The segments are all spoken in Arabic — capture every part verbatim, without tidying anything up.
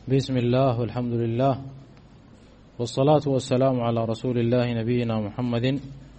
بسم الله والحمد لله والصلاة والسلام على رسول الله نبينا محمد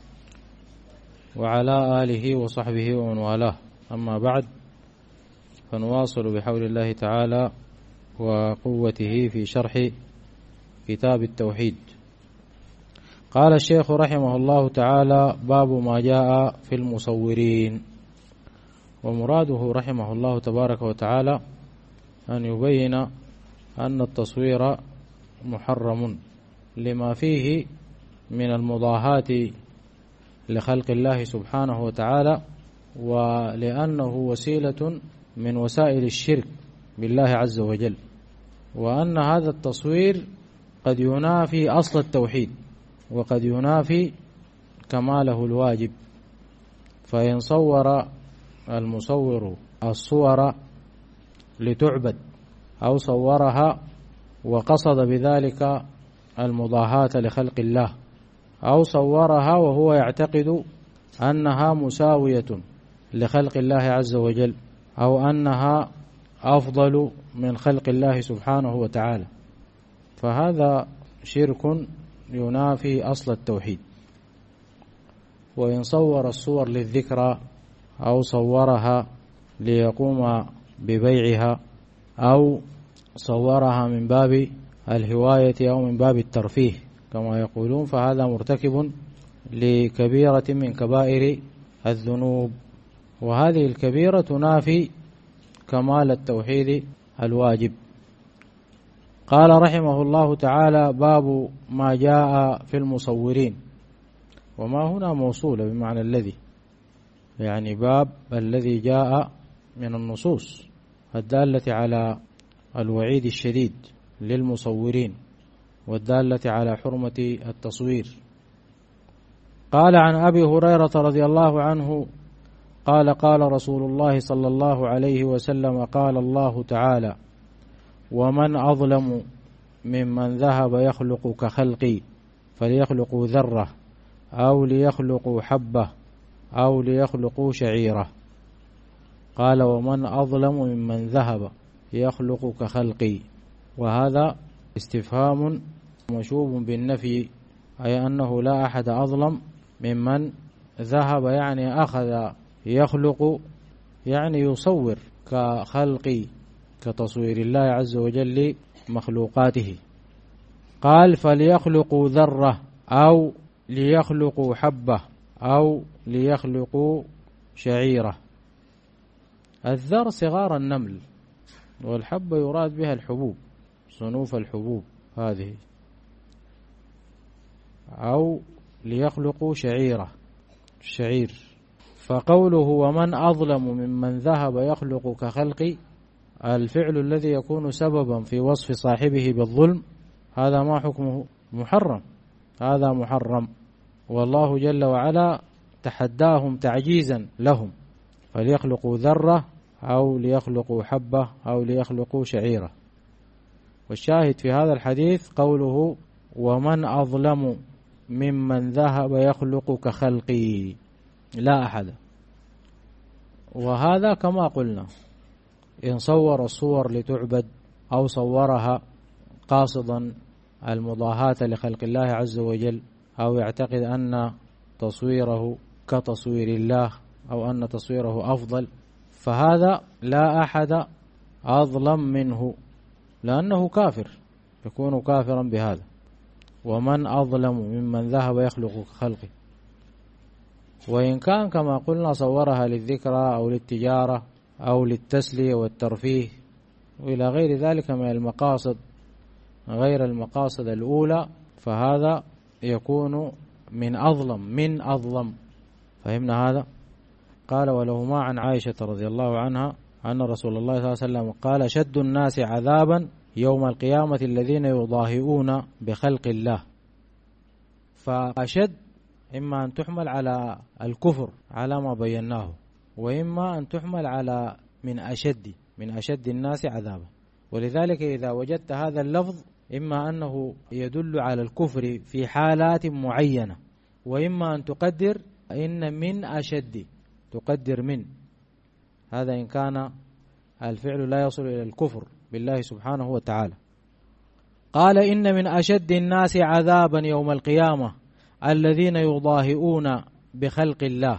وعلى آله وصحبه ومن والاه. أما بعد، فنواصل بحول الله تعالى وقوته في شرح كتاب التوحيد. قال الشيخ رحمه الله تعالى: باب ما جاء في المصورين. ومراده رحمه الله تبارك وتعالى أن يبين أن التصوير محرم لما فيه من المضاهاة لخلق الله سبحانه وتعالى، ولأنه وسيلة من وسائل الشرك بالله عز وجل، وأن هذا التصوير قد ينافي أصل التوحيد وقد ينافي كماله الواجب. فإن صور المصور الصور لتعبد أو صورها وقصد بذلك المضاهاة لخلق الله، أو صورها وهو يعتقد أنها مساوية لخلق الله عز وجل، أو أنها أفضل من خلق الله سبحانه وتعالى، فهذا شرك ينافي أصل التوحيد. وإن صور الصور للذكرى أو صورها ليقوم ببيعها أو صورها من باب الهواية أو من باب الترفيه كما يقولون، فهذا مرتكب لكبيرة من كبائر الذنوب، وهذه الكبيرة تنافي كمال التوحيد الواجب. قال رحمه الله تعالى: باب ما جاء في المصورين. وما هنا موصولة بمعنى الذي، يعني باب الذي جاء من النصوص الدالة على الوعيد الشديد للمصورين والدالة على حرمة التصوير. قال عن أبي هريرة رضي الله عنه قال: قال رسول الله صلى الله عليه وسلم: قال الله تعالى: ومن أظلم ممن ذهب يخلق كخلقي فليخلقوا ذرة أو ليخلقوا حبة أو ليخلقوا شعيرة. قال: ومن أظلم ممن ذهب يخلق كخلقي، وهذا استفهام مشوب بالنفي، أي أنه لا أحد أظلم ممن ذهب، يعني أخذ يخلق، يعني يصور كخلقي، كتصوير الله عز وجل مخلوقاته. قال: فليخلقوا ذرة أو ليخلقوا حبة أو ليخلقوا شعيرة. الذر صغار النمل، والحبة يراد بها الحبوب، صنوف الحبوب هذه. أو ليخلقوا شعيرة، الشعير. فقوله ومن أظلم ممن ذهب يخلق كخلقي، الفعل الذي يكون سببا في وصف صاحبه بالظلم هذا ما حكمه؟ محرم، هذا محرم. والله جل وعلا تحداهم تعجيزا لهم، فليخلقوا ذرة أو ليخلقوا حبة أو ليخلقوا شعيرة. والشاهد في هذا الحديث قوله ومن أظلم ممن ذهب يخلق كخلقي، لا أحد. وهذا كما قلنا إن صور الصور لتعبد أو صورها قاصدا المضاهاة لخلق الله عز وجل، أو يعتقد أن تصويره كتصوير الله أو أن تصويره أفضل، فهذا لا أحد أظلم منه، لأنه كافر، يكون كافرا بهذا. ومن أظلم ممن ذهب يخلق كخلقه. وإن كان كما قلنا صورها للذكرى أو للتجارة أو للتسلية والترفيه وإلى غير ذلك من المقاصد غير المقاصد الأولى، فهذا يكون من أظلم من أظلم. فهمنا هذا؟ قال: ولهما عن عائشة رضي الله عنها أن رسول الله صلى الله عليه وسلم قال: شد الناس عذابا يوم القيامة الذين يضاهئون بخلق الله. فأشد إما أن تحمل على الكفر على ما بيناه، وإما أن تحمل على من أشد من أشد الناس عذابا. ولذلك إذا وجدت هذا اللفظ إما أنه يدل على الكفر في حالات معينة، وإما أن تقدر إن من أشد، تقدر من، هذا إن كان الفعل لا يصل إلى الكفر بالله سبحانه وتعالى. قال إن من أشد الناس عذابا يوم القيامة الذين يضاهئون بخلق الله،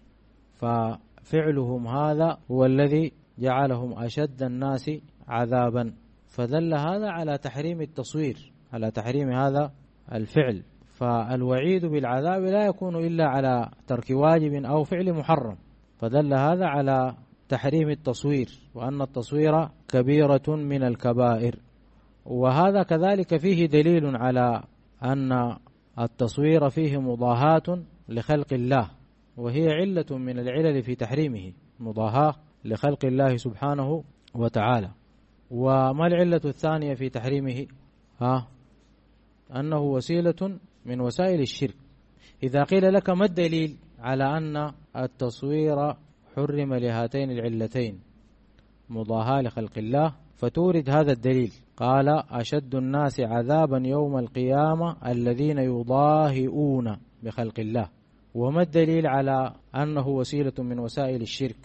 ففعلهم هذا هو الذي جعلهم أشد الناس عذابا، فدل هذا على تحريم التصوير، على تحريم هذا الفعل. فالوعيد بالعذاب لا يكون إلا على ترك واجب أو فعل محرم، فدل هذا على تحريم التصوير، وأن التصوير كبيرة من الكبائر. وهذا كذلك فيه دليل على أن التصوير فيه مضاهاة لخلق الله، وهي علة من العلل في تحريمه، مضاهاة لخلق الله سبحانه وتعالى. وما العلة الثانية في تحريمه؟ ها أنه وسيلة من وسائل الشرك. إذا قيل لك ما الدليل على أن التصوير حرم لهاتين العلتين، مضاهاة لخلق الله، فتورد هذا الدليل. قال أشد الناس عذابا يوم القيامة الذين يضاهئون بخلق الله. وما الدليل على أنه وسيلة من وسائل الشرك؟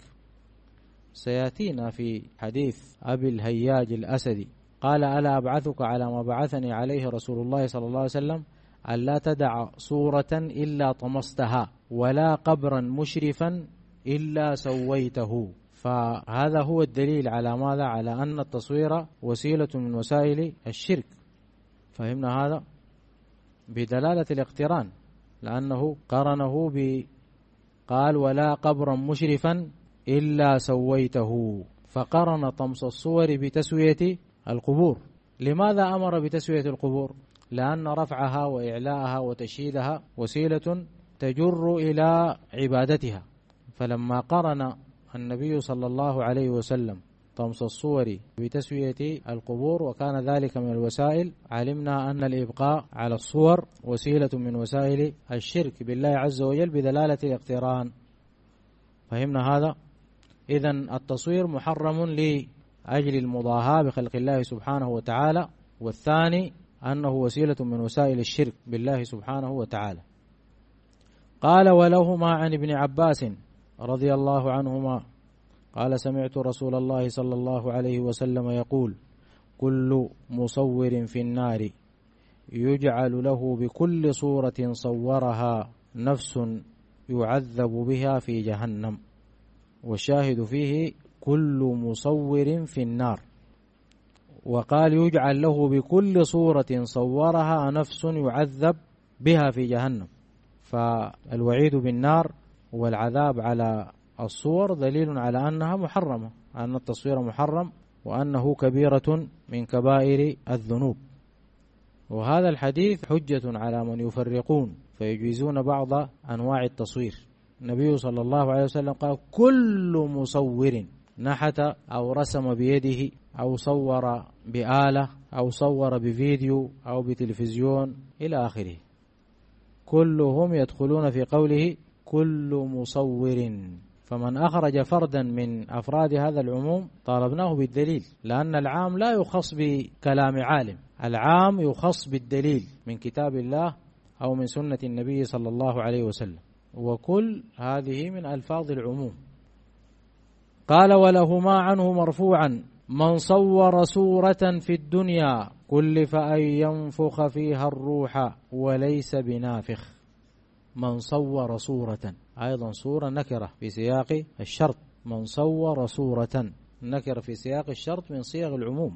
سيأتينا في حديث أبي الهياج الأسدي، قال ألا أبعثك على ما بعثني عليه رسول الله صلى الله عليه وسلم، ألا تدع صورة إلا طمستها ولا قبرا مشرفا إلا سويته. فهذا هو الدليل على ماذا؟ على أن التصوير وسيلة من وسائل الشرك. فهمنا هذا بدلالة الاقتران، لأنه قرنه ب قال ولا قبرا مشرفا إلا سويته، فقرن طمس الصور بتسوية القبور. لماذا أمر بتسوية القبور؟ لأن رفعها وإعلاءها وتشييدها وسيلة تجر إلى عبادتها. فلما قرن النبي صلى الله عليه وسلم طمس الصور بتسوية القبور وكان ذلك من الوسائل، علمنا أن الإبقاء على الصور وسيلة من وسائل الشرك بالله عز وجل بدلالة الاقتران. فهمنا هذا؟ إذن التصوير محرم لأجل المضاهاة بخلق الله سبحانه وتعالى، والثاني أنه وسيلة من وسائل الشرك بالله سبحانه وتعالى. قال ولهما عن ابن عباس رضي الله عنهما قال سمعت رسول الله صلى الله عليه وسلم يقول كل مصور في النار يجعل له بكل صورة صورها نفس يعذب بها في جهنم. والشاهد فيه كل مصور في النار، وقال يجعل له بكل صورة صورها نفس يعذب بها في جهنم. فالوعيد بالنار والعذاب على الصور دليل على أنها محرمة، أن التصوير محرم، وأنه كبيرة من كبائر الذنوب. وهذا الحديث حجة على من يفرقون فيجيزون بعض أنواع التصوير. النبي صلى الله عليه وسلم قال كل مصور نحت أو رسم بيده أو صور بآلة أو صور بفيديو أو بتلفزيون إلى آخره، كلهم يدخلون في قوله كل مصور. فمن أخرج فردا من أفراد هذا العموم طالبناه بالدليل، لأن العام لا يخص بكلام عالم، العام يخص بالدليل من كتاب الله أو من سنة النبي صلى الله عليه وسلم، وكل هذه من ألفاظ العموم. قال ولهما عنه مرفوعا من صور صورة في الدنيا كلف أن ينفخ فيها الروح وليس بنافخ. من صور صورة، أيضا صورة نكرة في سياق الشرط، من صور صورة نكرة في سياق الشرط من صيغ العموم،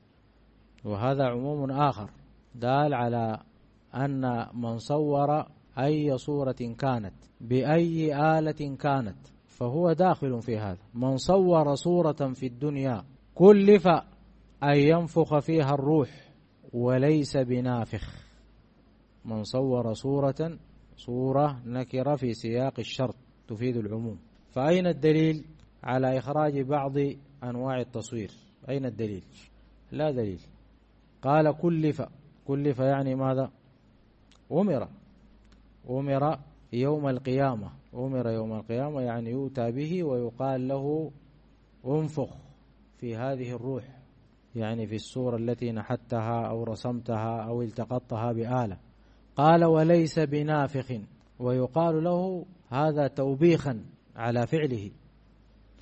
وهذا عموم آخر دال على أن من صور أي صورة كانت بأي آلة كانت فهو داخل في هذا. من صور صورة في الدنيا كلف أن ينفخ فيها الروح وليس بنافخ. من صور صورة، صورة نكرة في سياق الشرط تفيد العموم. فأين الدليل على إخراج بعض أنواع التصوير؟ أين الدليل؟ لا دليل. قال كلف، كلف يعني ماذا؟ أمر، أمر يوم القيامة، أمر يوم القيامة يعني يؤتى به ويقال له انفخ في هذه الروح، يعني في الصورة التي نحتها أو رسمتها أو التقطتها بآلة. قال وليس بنافخ، ويقال له هذا توبيخا على فعله،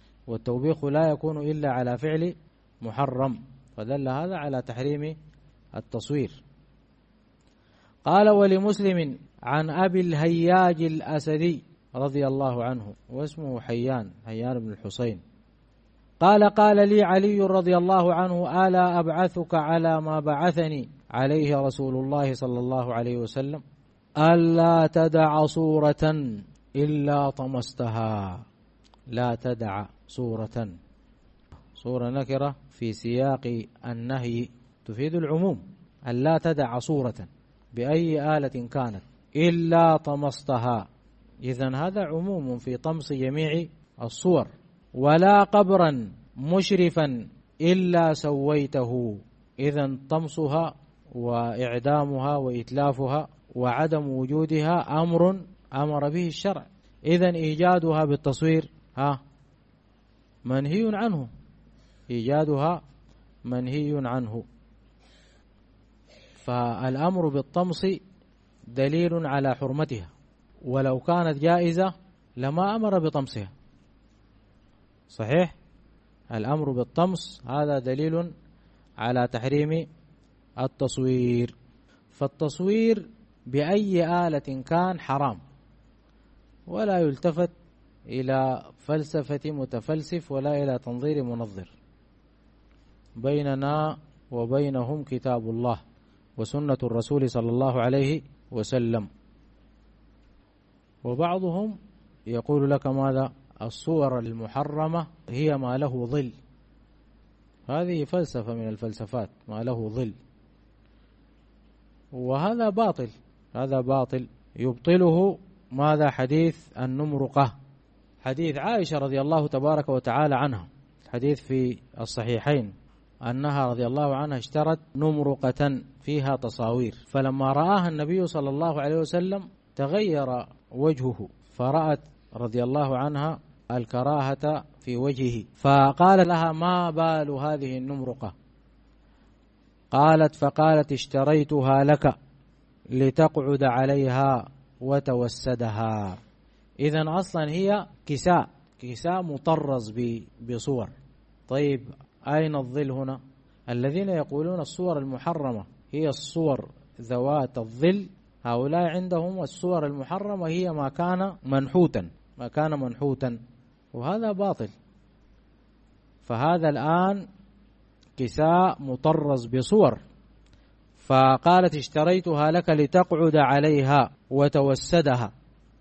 والتوبيخ لا يكون إلا على فعل محرم، فدل هذا على تحريم التصوير. قال ولمسلم عن أبي الهياج الأسدي رضي الله عنه واسمه حيان حيان بن الحسين قال قال لي علي رضي الله عنه ألا أبعثك على ما بعثني عليه رسول الله صلى الله عليه وسلم ألا تدع صورة إلا طمستها. لا تدع صورة، صورة نكرة في سياق النهي تفيد العموم، ألا تدع صورة بأي آلة كانت إلا طمستها، إذن هذا عموم في طمس جميع الصور. ولا قبرا مشرفا إلا سويته، إذن طمسها وإعدامها وإتلافها وعدم وجودها أمر أمر به الشرع، إذن إيجادها بالتصوير ها منهي عنه، إيجادها منهي عنه. فالأمر بالطمس دليل على حرمتها، ولو كانت جائزة لما أمر بطمسها. صحيح، الأمر بالطمس هذا دليل على تحريم التصوير. فالتصوير بأي آلة كان حرام، ولا يلتفت إلى فلسفة متفلسف ولا إلى تنظير منظر. بيننا وبينهم كتاب الله وسنة الرسول صلى الله عليه وسلم. وبعضهم يقول لك ماذا؟ الصور المحرمة هي ما له ظل. هذه فلسفة من الفلسفات، ما له ظل، وهذا باطل، هذا باطل يبطله ماذا؟ حديث النمرقة، حديث عائشة رضي الله تبارك وتعالى عنها، حديث في الصحيحين أنها رضي الله عنها اشترت نمرقة فيها تصاوير، فلما رآها النبي صلى الله عليه وسلم تغير وجهه، فرأت رضي الله عنها الكراهة في وجهه، فقال لها ما بال هذه النمرقة؟ قالت فقالت اشتريتها لك لتقعد عليها وتوسدها. إذن أصلا هي كساء، كساء مطرز بصور. طيب أين الظل هنا؟ الذين يقولون الصور المحرمة هي الصور ذوات الظل، هؤلاء عندهم الصور المحرمة هي ما كان منحوتا، ما كان منحوتا، وهذا باطل. فهذا الآن كساء مطرز بصور، فقالت اشتريتها لك لتقعد عليها وتوسدها.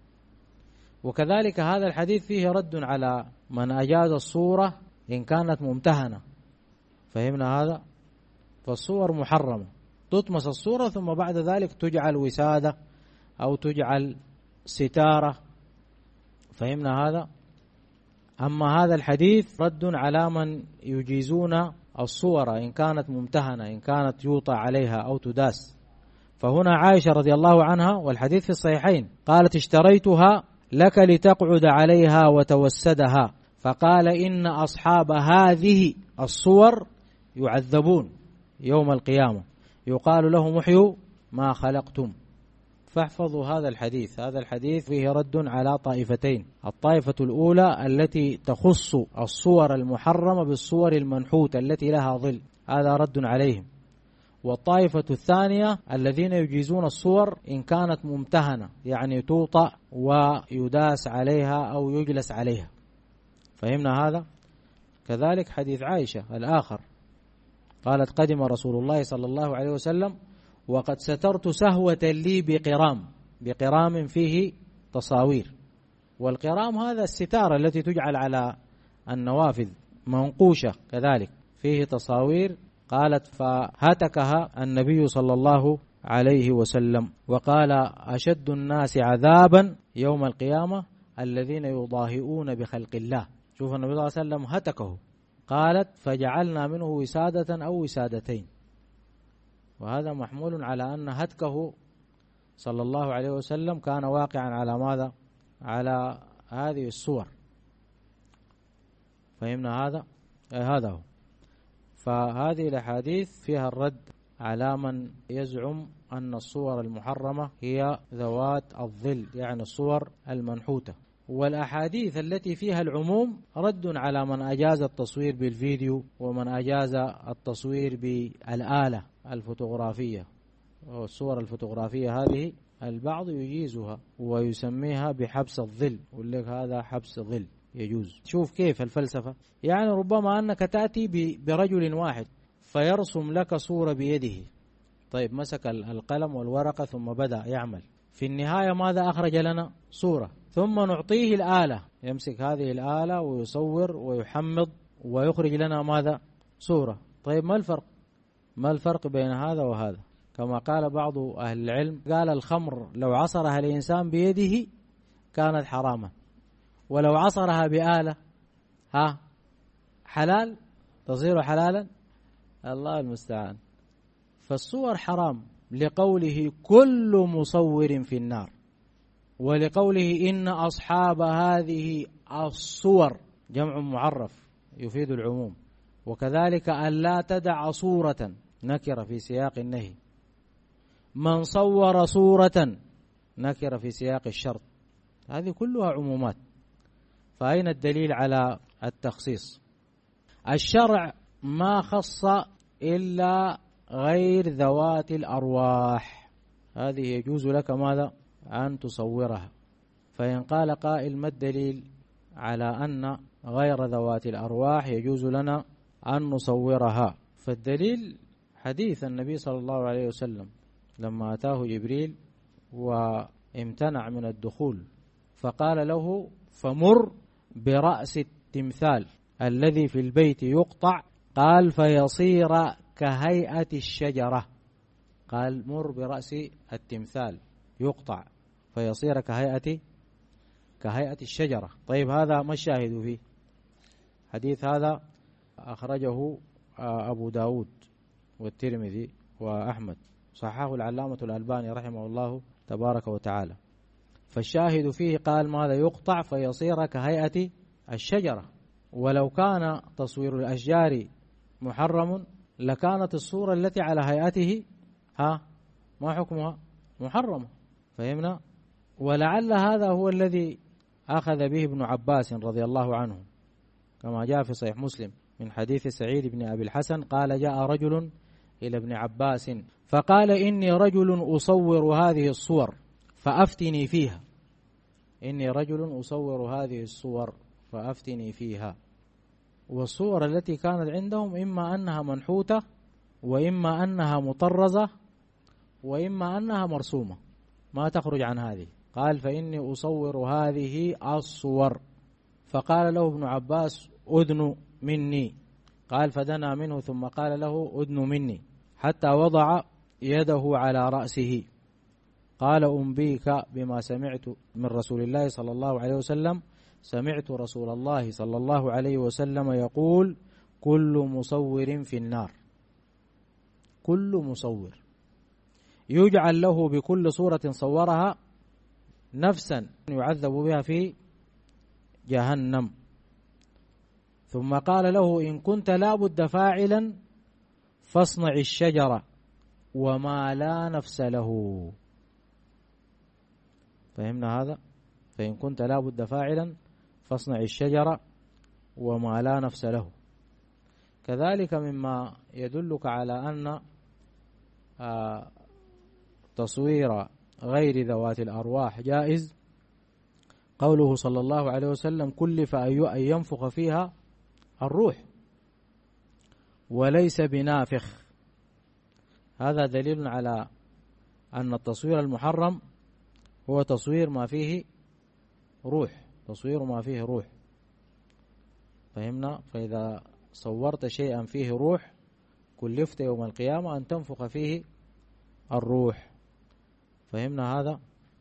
وكذلك هذا الحديث فيه رد على من أجاز الصورة إن كانت ممتهنة. فهمنا هذا؟ فالصور محرمة، تطمس الصورة ثم بعد ذلك تجعل وسادة أو تجعل ستارة. فهمنا هذا؟ أما هذا الحديث رد على من يجيزون الصور إن كانت ممتهنة، إن كانت يوطى عليها أو تداس. فهنا عائشة رضي الله عنها والحديث في الصحيحين قالت اشتريتها لك لتقعد عليها وتوسدها، فقال إن أصحاب هذه الصور يعذبون يوم القيامة، يقال لهم احيوا ما خلقتم. فاحفظوا هذا الحديث، هذا الحديث فيه رد على طائفتين: الطائفة الأولى التي تخص الصور المحرمة بالصور المنحوتة التي لها ظل، هذا رد عليهم. والطائفة الثانية الذين يجيزون الصور إن كانت ممتهنة، يعني توطأ ويداس عليها أو يجلس عليها. فهمنا هذا؟ كذلك حديث عائشة الآخر قالت قدم رسول الله صلى الله عليه وسلم وقد سترت سهوة لي بقرام، بقرام فيه تصاوير. والقرام هذا الستارة التي تجعل على النوافذ منقوشة كذلك فيه تصاوير. قالت فهتكها النبي صلى الله عليه وسلم وقال أشد الناس عذابا يوم القيامة الذين يضاهئون بخلق الله. شوف النبي صلى الله عليه وسلم هتكه، قالت فجعلنا منه وسادة أو وسادتين، وهذا محمول على أن هتكه صلى الله عليه وسلم كان واقعا على ماذا؟ على هذه الصور. فهمنا هذا؟ هذا هو. فهذه الأحاديث فيها الرد على من يزعم أن الصور المحرمة هي ذوات الظل، يعني الصور المنحوتة. والأحاديث التي فيها العموم رد على من أجاز التصوير بالفيديو ومن أجاز التصوير بالآلة، الفوتوغرافية، والصور الفوتوغرافية هذه البعض يجيزها ويسميها بحبس الظل، يقول لك هذا حبس ظل يجوز. شوف كيف الفلسفة، يعني ربما أنك تأتي برجل واحد فيرسم لك صورة بيده، طيب مسك القلم والورقة ثم بدأ يعمل، في النهاية ماذا أخرج لنا؟ صورة، ثم نعطيه الآلة يمسك هذه الآلة ويصور ويحمض ويخرج لنا ماذا؟ صورة. طيب ما الفرق؟ ما الفرق بين هذا وهذا؟ كما قال بعض أهل العلم، قال الخمر لو عصرها الإنسان بيده كانت حراما، ولو عصرها بآلة ها حلال، تصير حلالا، الله المستعان. فالصور حرام لقوله كل مصور في النار، ولقوله إن أصحاب هذه الصور جمع معرف يفيد العموم، وكذلك أن لا تدع صورة نكر في سياق النهي، من صور صورة نكر في سياق الشرط، هذه كلها عمومات. فأين الدليل على التخصيص؟ الشرع ما خص إلا غير ذوات الأرواح، هذه يجوز لك ماذا؟ أن تصورها. فإن قال قائل ما الدليل على أن غير ذوات الأرواح يجوز لنا أن نصورها؟ فالدليل حديث النبي صلى الله عليه وسلم لما أتاه جبريل وامتنع من الدخول فقال له فمر برأس التمثال الذي في البيت يقطع، قال فيصير كهيئة الشجرة، قال مر برأس التمثال يقطع فيصير كهيئة كهيئة الشجرة. طيب هذا ما الشاهد فيه؟ حديث هذا أخرجه أبو داود والترمذي وأحمد، صححه العلامة الألباني رحمه الله تبارك وتعالى. فالشاهد فيه قال ماذا؟ يقطع فيصير كهيئة الشجرة. ولو كان تصوير الأشجار محرم لكانت الصورة التي على هيئته ها ما حكمها؟ محرمة، فهمنا؟ ولعل هذا هو الذي أخذ به ابن عباس رضي الله عنه، كما جاء في صحيح مسلم من حديث سعيد بن أبي الحسن قال جاء رجل إلى ابن عباس فقال إني رجل أصور هذه الصور فأفتني فيها، إني رجل أصور هذه الصور فأفتني فيها. والصور التي كانت عندهم إما أنها منحوتة وإما أنها مطرزة وإما أنها مرسومة، ما تخرج عن هذه. قال فإني أصور هذه الصور، فقال له ابن عباس أدن مني، قال فدنا منه ثم قال له أدن مني حتى وضع يده على رأسه، قال أنبيك بما سمعت من رسول الله صلى الله عليه وسلم، سمعت رسول الله صلى الله عليه وسلم يقول كل مصور في النار، كل مصور يجعل له بكل صورة صورها نفسا يعذب بها في جهنم. ثم قال له إن كنت لا بد فاعلا فاصنع الشجرة وما لا نفس له، فهمنا هذا؟ فإن كنت لا بد فاعلا فاصنع الشجرة وما لا نفس له. كذلك مما يدلك على أن تصوير غير ذوات الأرواح جائز قوله صلى الله عليه وسلم كلف أن ينفخ فيها الروح وليس بنافخ، هذا دليل على أن التصوير المحرم هو تصوير ما فيه روح، تصوير ما فيه روح، فهمنا؟ فإذا صورت شيئا فيه روح كلفت يوم القيامة أن تنفخ فيه الروح، فهمنا هذا؟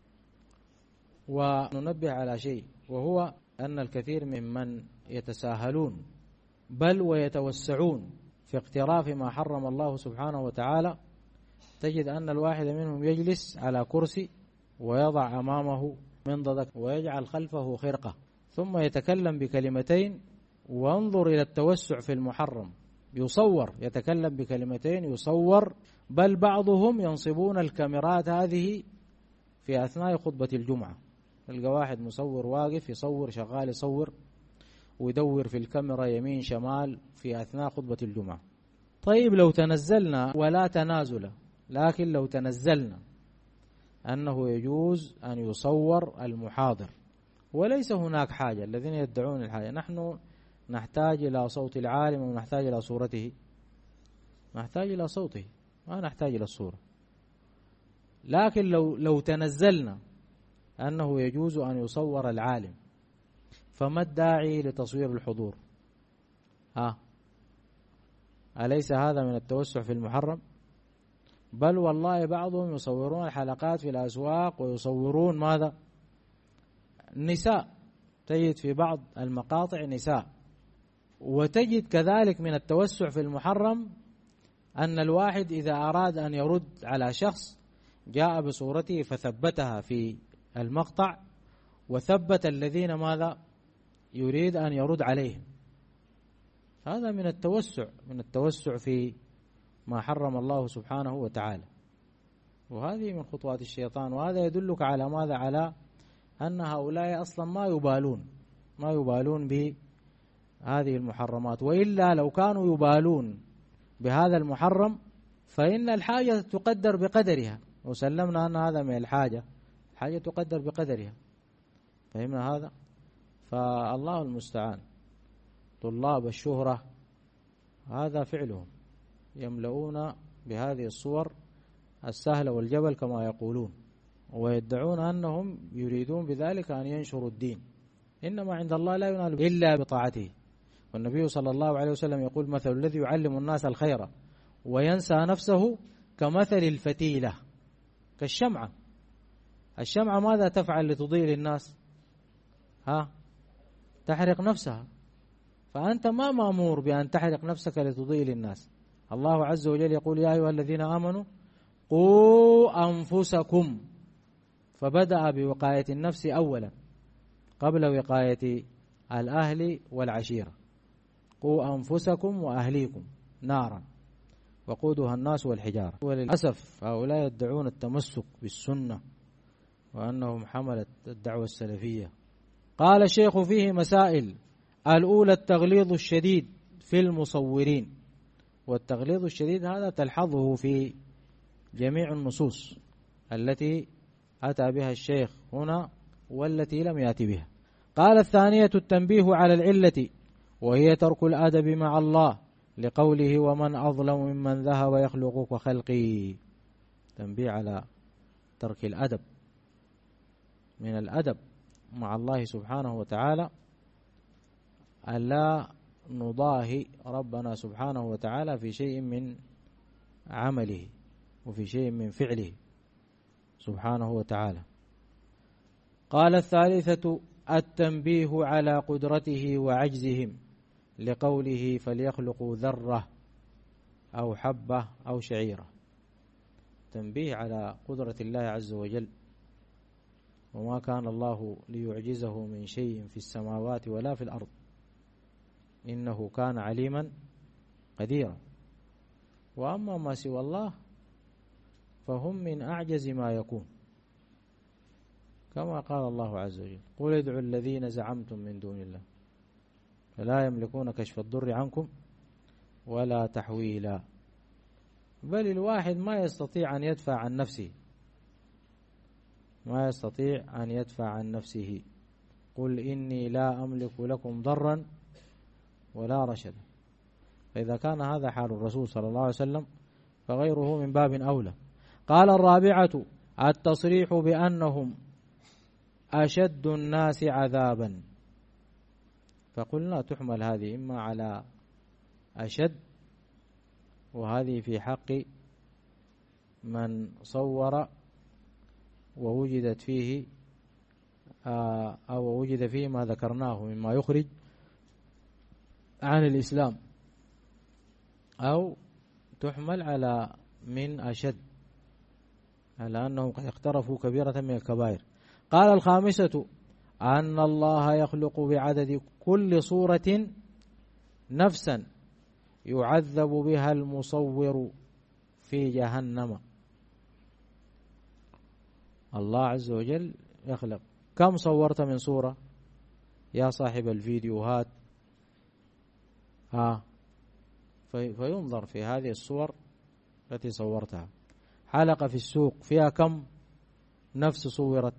وننبه على شيء، وهو أن الكثير ممن يتساهلون بل ويتوسعون في اقتراف ما حرم الله سبحانه وتعالى، تجد أن الواحد منهم يجلس على كرسي ويضع أمامه منضدة ويجعل خلفه خرقة ثم يتكلم بكلمتين، وانظر إلى التوسع في المحرم، يصور يتكلم بكلمتين يصور، بل بعضهم ينصبون الكاميرات هذه في أثناء خطبة الجمعة، تلقى واحد مصور واقف يصور شغال يصور ويدور في الكاميرا يمين شمال في أثناء خطبة الجمعة. طيب لو تنزلنا، ولا تنازل، لكن لو تنزلنا أنه يجوز أن يصور المحاضر وليس هناك حاجة، الذين يدعون الحاجة، نحن نحتاج إلى صوت العالم ونحتاج إلى صورته، نحتاج إلى صوته ما نحتاج إلى الصورة. لكن لو لو تنزلنا أنه يجوز أن يصور العالم، فما الداعي لتصوير الحضور؟ ها أليس هذا من التوسع في المحرم؟ بل والله بعضهم يصورون الحلقات في الأسواق ويصورون ماذا؟ نساء، تجد في بعض المقاطع نساء. وتجد كذلك من التوسع في المحرم أن الواحد إذا أراد أن يرد على شخص جاء بصورته فثبتها في المقطع وثبت الذين ماذا يريد أن يرد عليهم. هذا من التوسع من التوسع في ما حرم الله سبحانه وتعالى، وهذه من خطوات الشيطان. وهذا يدلك على ماذا؟ على أن هؤلاء أصلا ما يبالون ما يبالون بهذه المحرمات، وإلا لو كانوا يبالون بهذا المحرم فإن الحاجة تقدر بقدرها، وسلمنا أن هذا من الحاجة، الحاجة تقدر بقدرها. فهمنا هذا؟ فالله المستعان. طلاب الشهرة هذا فعلهم، يملؤون بهذه الصور السهلة والجبل كما يقولون، ويدعون أنهم يريدون بذلك أن ينشروا الدين. إنما عند الله لا ينال إلا بطاعته. والنبي صلى الله عليه وسلم يقول: مثل الذي يعلم الناس الخير وينسى نفسه كمثل الفتيلة، كالشمعة. الشمعة ماذا تفعل لتضيء للناس؟ ها تحرق نفسها. فأنت ما مأمور بأن تحرق نفسك لتضيء للناس. الله عز وجل يقول: يا أيها الذين آمنوا قوا أنفسكم، فبدأ بوقاية النفس أولا قبل وقاية الأهل والعشيرة. قوا أنفسكم وأهليكم نارا وقودها الناس والحجارة. وللأسف هؤلاء يدعون التمسك بالسنة وأنهم حملت الدعوة السلفية. قال الشيخ: فيه مسائل. الأولى التغليظ الشديد في المصورين. والتغليظ الشديد هذا تلحظه في جميع النصوص التي أتى بها الشيخ هنا والتي لم يأتي بها. قال: الثانية التنبيه على العلة، وهي ترك الأدب مع الله، لقوله: ومن أظلم ممن ذهب يخلق كخلقي. تنبيه على ترك الأدب. من الأدب مع الله سبحانه وتعالى ألا نضاهي ربنا سبحانه وتعالى في شيء من عمله وفي شيء من فعله سبحانه وتعالى. قال: الثالثة التنبيه على قدرته وعجزهم، لقوله: فليخلقوا ذرة أو حبة أو شعيرة. تنبيه على قدرة الله عز وجل، وما كان الله ليعجزه من شيء في السماوات ولا في الأرض، إنه كان عليما قديرا. وأما ما سوى الله فهم من أعجز ما يكون، كما قال الله عز وجل: قل ادعوا الذين زعمتم من دون الله فلا يملكون كشف الضر عنكم ولا تحويلا. بل الواحد ما يستطيع أن يدفع عن نفسه، ما يستطيع أن يدفع عن نفسه. قل إني لا أملك لكم ضرا ولا رشدا. فإذا كان هذا حال الرسول صلى الله عليه وسلم فغيره من باب أولى. قال: الرابعة التصريح بأنهم أشد الناس عذابا. فقلنا تحمل هذه إما على أشد، وهذه في حق من صور ووجدت فيه أو وجد فيه ما ذكرناه مما يخرج عن الإسلام، أو تحمل على من أشد، على أنهم قد اقترفوا كبيرة من الكبائر. قال: الخامسة أن الله يخلق بعدد كل صورة نفسا يعذب بها المصور في جهنم. الله عز وجل يخلق. كم صورت من صورة يا صاحب الفيديوهات؟ ها في فينظر في هذه الصور التي صورتها. حلقة في السوق فيها كم نفس صورت؟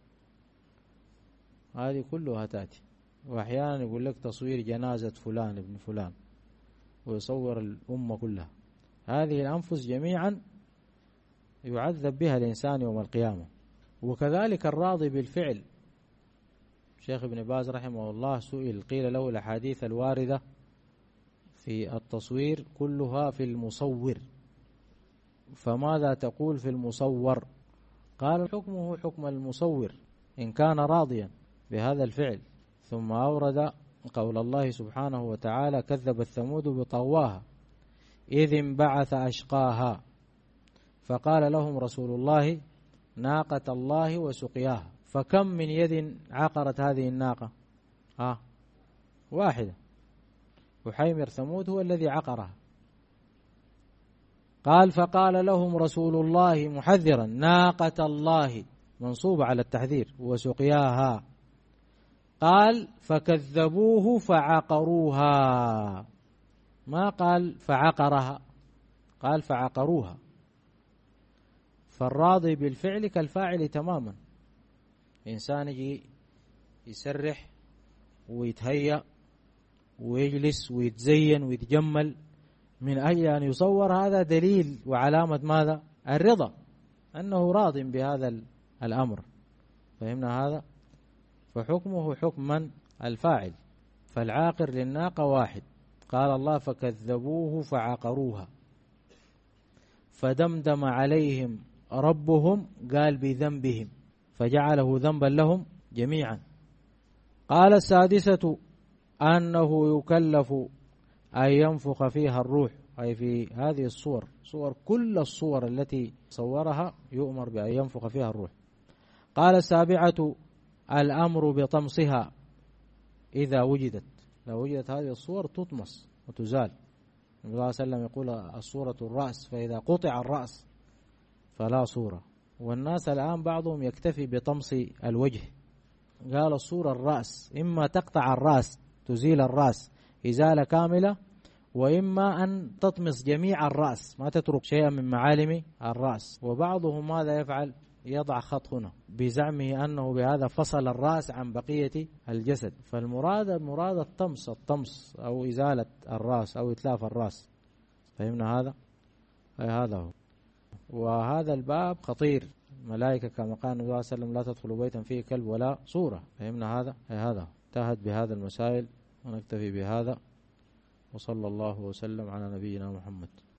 هذه كلها تأتي. وأحيانا يقول لك تصوير جنازة فلان ابن فلان ويصور الأمة كلها. هذه الأنفس جميعا يعذب بها الإنسان يوم القيامة. وكذلك الراضي بالفعل. شيخ ابن باز رحمه الله سئل قيل له الأحاديث الواردة في التصوير كلها في المصور، فماذا تقول في المصور؟ قال حكمه حكم المصور إن كان راضيا بهذا الفعل. ثم أورد قول الله سبحانه وتعالى كذبت ثمود بطغواها إذ انبعث أشقاها فقال لهم رسول الله ناقة الله وسقياها. فكم من يد عقرت هذه الناقة؟ آه واحدة، وحيمر ثمود هو الذي عقرها. قال فقال لهم رسول الله محذرا ناقة الله منصوبة على التحذير وسقياها. قال فكذبوه فعقروها، ما قال فعقرها، قال فعقروها. فالراضي بالفعل كالفاعل تماما. إنسان يجي يسرح ويتهيأ ويجلس ويتزين ويتجمل من أجل أن يصور، هذا دليل وعلامة ماذا؟ الرضا، أنه راض بهذا الأمر. فهمنا هذا؟ فحكمه حكم من؟ الفاعل. فالعاقر للناقة واحد. قال الله فكذبوه فعقروها فدمدم عليهم ربهم قال بذنبهم فجعله ذنبا لهم جميعا. قال السادسة أنه يكلف أن ينفخ فيها الروح، أي في هذه الصور، صور كل الصور التي صورها يؤمر بأن ينفخ فيها الروح. قال السابعة الأمر بطمسها إذا وجدت، لو وجدت هذه الصور تطمس وتزال. النبي صلى الله عليه وسلم يقول الصورة الرأس، فإذا قطع الرأس فلا صورة. والناس الآن بعضهم يكتفي بطمس الوجه. قال الصورة الرأس، إما تقطع الرأس تزيل الرأس إزالة كاملة، وإما أن تطمس جميع الرأس ما تترك شيئا من معالم الرأس. وبعضهم ماذا يفعل؟ يضع خط هنا بزعمه أنه بهذا فصل الرأس عن بقية الجسد. فالمراد المراد الطمس الطمس أو إزالة الرأس أو إتلاف الرأس. فهمنا هذا؟ أي هذا هو. وهذا الباب خطير. ملائكة كما قال النبي صلى الله عليه وسلم لا تدخلوا بيتا فيه كلب ولا صورة. فهمنا هذا؟ أي هذا. انتهت بهذا المسائل ونكتفي بهذا، وصلى الله وسلم على نبينا محمد.